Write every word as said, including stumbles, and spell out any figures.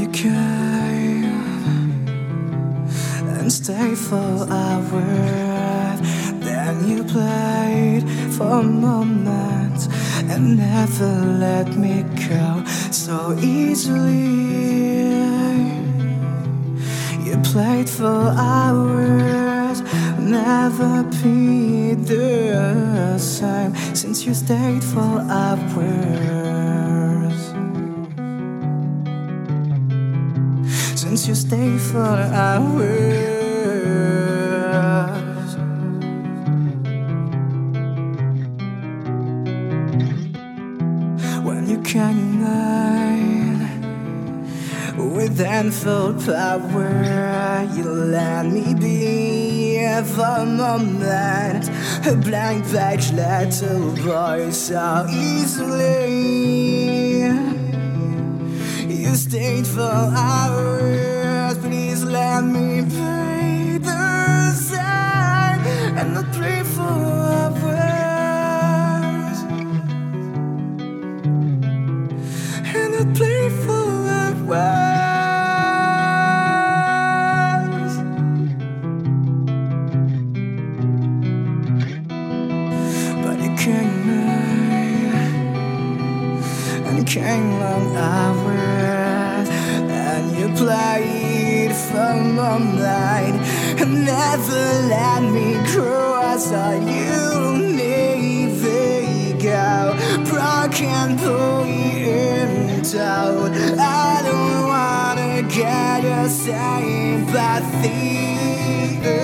came and stayed for hours, then you played for moments and never let me go so easily. You played for hours, never be the same since you stayed for hours. Since you stayed for hours. When you came in with unfilled power, you let me be for a moment, a blank page little boy so easily. You stayed for hours, please let me be the same and not pray for hours, and not play for hours. And came long hours, and you played for moonlight and never let me grow. I saw you never go, broken boy in doubt. I don't wanna get your sympathy.